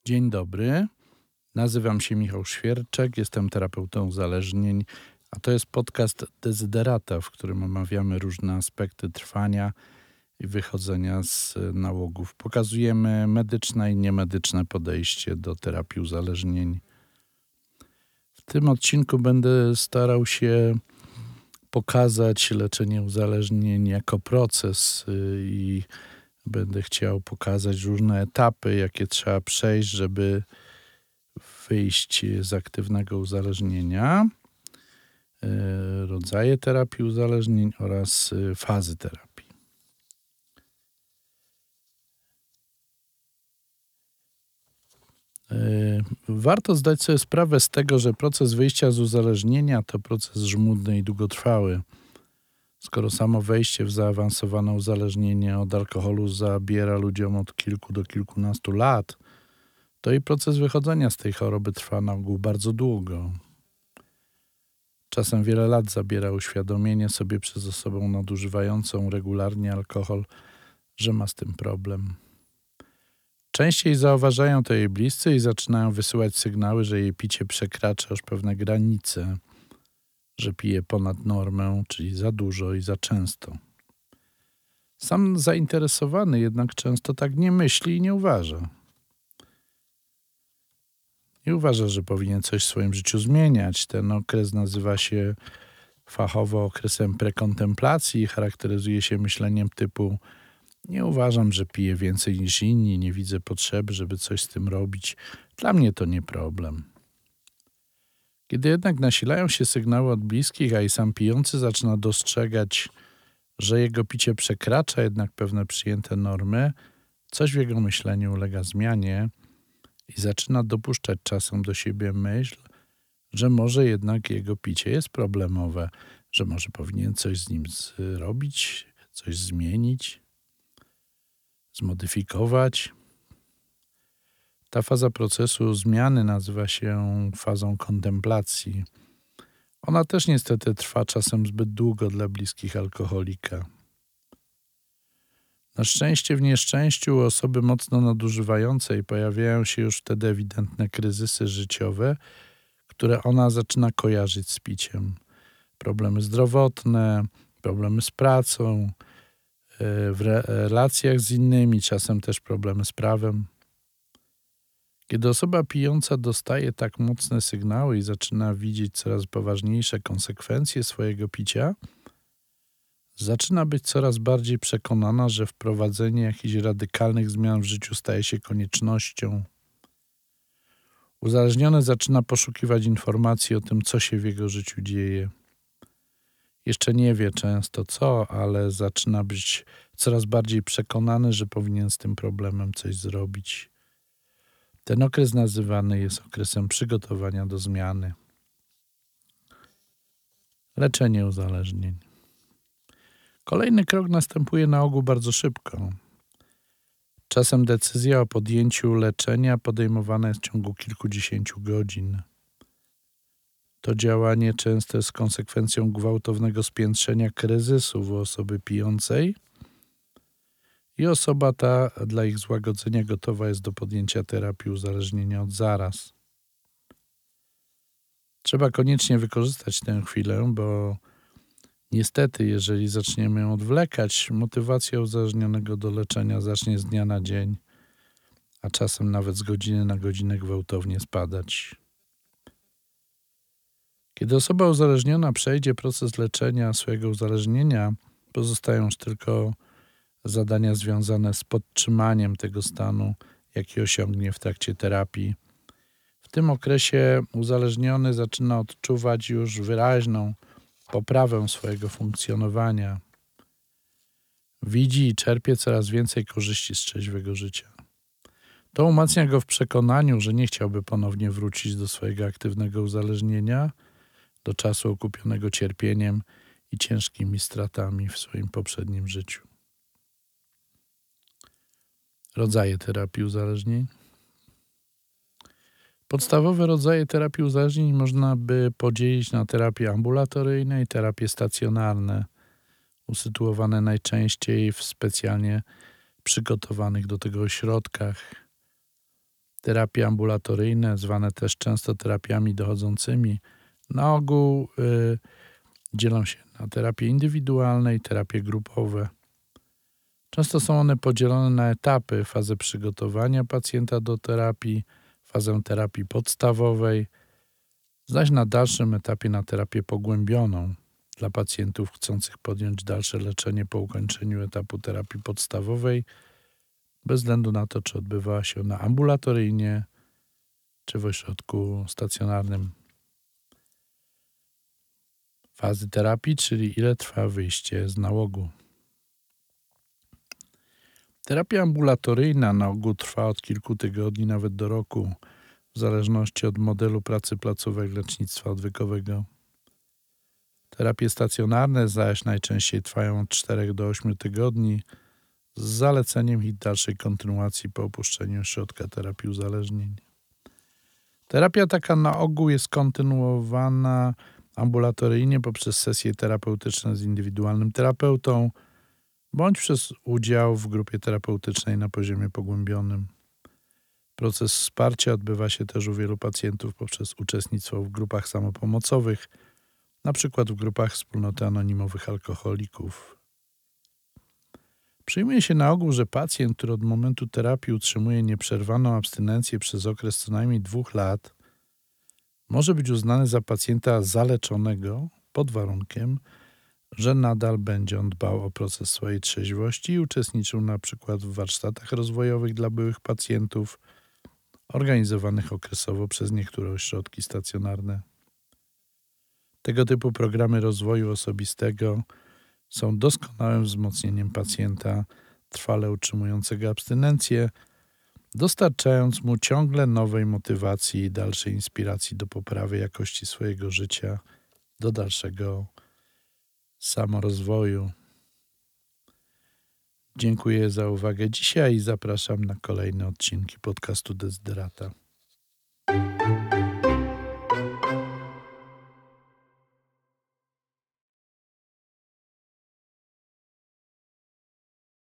Dzień dobry, nazywam się Michał Świerczek, jestem terapeutą uzależnień, a to jest podcast Dezyderata, w którym omawiamy różne aspekty trwania i wychodzenia z nałogów. Pokazujemy medyczne i niemedyczne podejście do terapii uzależnień. W tym odcinku będę starał się pokazać leczenie uzależnień jako proces i będę chciał pokazać różne etapy, jakie trzeba przejść, żeby wyjść z aktywnego uzależnienia, rodzaje terapii uzależnień oraz fazy terapii. Warto zdać sobie sprawę z tego, że proces wyjścia z uzależnienia to proces żmudny i długotrwały. Skoro samo wejście w zaawansowane uzależnienie od alkoholu zabiera ludziom od kilku do kilkunastu lat, to i proces wychodzenia z tej choroby trwa na ogół bardzo długo. Czasem wiele lat zabiera uświadomienie sobie przez osobę nadużywającą regularnie alkohol, że ma z tym problem. Częściej zauważają to jej bliscy i zaczynają wysyłać sygnały, że jej picie przekracza już pewne granice, że pije ponad normę, czyli za dużo i za często. Sam zainteresowany jednak często tak nie myśli i nie uważa. Nie uważa, że powinien coś w swoim życiu zmieniać. Ten okres nazywa się fachowo okresem prekontemplacji i charakteryzuje się myśleniem typu: nie uważam, że piję więcej niż inni, nie widzę potrzeby, żeby coś z tym robić. Dla mnie to nie problem. Kiedy jednak nasilają się sygnały od bliskich, a i sam pijący zaczyna dostrzegać, że jego picie przekracza jednak pewne przyjęte normy, coś w jego myśleniu ulega zmianie i zaczyna dopuszczać czasem do siebie myśl, że może jednak jego picie jest problemowe, że może powinien coś z nim zrobić, coś zmienić, zmodyfikować. Ta faza procesu zmiany nazywa się fazą kontemplacji. Ona też niestety trwa czasem zbyt długo dla bliskich alkoholika. Na szczęście w nieszczęściu u osoby mocno nadużywającej pojawiają się już wtedy ewidentne kryzysy życiowe, które ona zaczyna kojarzyć z piciem. Problemy zdrowotne, problemy z pracą, w relacjach z innymi, czasem też problemy z prawem. Kiedy osoba pijąca dostaje tak mocne sygnały i zaczyna widzieć coraz poważniejsze konsekwencje swojego picia, zaczyna być coraz bardziej przekonana, że wprowadzenie jakichś radykalnych zmian w życiu staje się koniecznością. Uzależniony zaczyna poszukiwać informacji o tym, co się w jego życiu dzieje. Jeszcze nie wie często co, ale zaczyna być coraz bardziej przekonany, że powinien z tym problemem coś zrobić. Ten okres nazywany jest okresem przygotowania do zmiany. Leczenie uzależnień. Kolejny krok następuje na ogół bardzo szybko. Czasem decyzja o podjęciu leczenia podejmowana jest w ciągu kilkudziesięciu godzin. To działanie często jest konsekwencją gwałtownego spiętrzenia kryzysu u osoby pijącej i osoba ta dla ich złagodzenia gotowa jest do podjęcia terapii uzależnienia od zaraz. Trzeba koniecznie wykorzystać tę chwilę, bo niestety, jeżeli zaczniemy ją odwlekać, motywacja uzależnionego do leczenia zacznie z dnia na dzień, a czasem nawet z godziny na godzinę gwałtownie spadać. Kiedy osoba uzależniona przejdzie proces leczenia swojego uzależnienia, pozostają już tylko zadania związane z podtrzymaniem tego stanu, jaki osiągnie w trakcie terapii. W tym okresie uzależniony zaczyna odczuwać już wyraźną poprawę swojego funkcjonowania. Widzi i czerpie coraz więcej korzyści z trzeźwego życia. To umacnia go w przekonaniu, że nie chciałby ponownie wrócić do swojego aktywnego uzależnienia, do czasu okupionego cierpieniem i ciężkimi stratami w swoim poprzednim życiu. Rodzaje terapii uzależnień. Podstawowe rodzaje terapii uzależnień można by podzielić na terapie ambulatoryjne i terapie stacjonarne, usytuowane najczęściej w specjalnie przygotowanych do tego ośrodkach. Terapie ambulatoryjne, zwane też często terapiami dochodzącymi, na ogół dzielą się na terapie indywidualne i terapie grupowe. Często są one podzielone na etapy: fazę przygotowania pacjenta do terapii, fazę terapii podstawowej, zaś na dalszym etapie na terapię pogłębioną dla pacjentów chcących podjąć dalsze leczenie po ukończeniu etapu terapii podstawowej, bez względu na to, czy odbywała się ona ambulatoryjnie, czy w ośrodku stacjonarnym. Fazy terapii, czyli ile trwa wyjście z nałogu. Terapia ambulatoryjna na ogół trwa od kilku tygodni, nawet do roku, w zależności od modelu pracy placówek lecznictwa odwykowego. Terapie stacjonarne zaś najczęściej trwają od 4 do 8 tygodni, z zaleceniem ich dalszej kontynuacji po opuszczeniu ośrodka terapii uzależnień. Terapia taka na ogół jest kontynuowana ambulatoryjnie poprzez sesje terapeutyczne z indywidualnym terapeutą bądź przez udział w grupie terapeutycznej na poziomie pogłębionym. Proces wsparcia odbywa się też u wielu pacjentów poprzez uczestnictwo w grupach samopomocowych, na przykład w grupach Wspólnoty Anonimowych Alkoholików. Przyjmuje się na ogół, że pacjent, który od momentu terapii utrzymuje nieprzerwaną abstynencję przez okres co najmniej 2 lat, może być uznany za pacjenta zaleczonego pod warunkiem, że nadal będzie on dbał o proces swojej trzeźwości i uczestniczył na przykład w warsztatach rozwojowych dla byłych pacjentów, organizowanych okresowo przez niektóre ośrodki stacjonarne. Tego typu programy rozwoju osobistego są doskonałym wzmocnieniem pacjenta trwale utrzymującego abstynencję, dostarczając mu ciągle nowej motywacji i dalszej inspiracji do poprawy jakości swojego życia, do dalszego samorozwoju. Dziękuję za uwagę dzisiaj i zapraszam na kolejne odcinki podcastu Dezydyrata.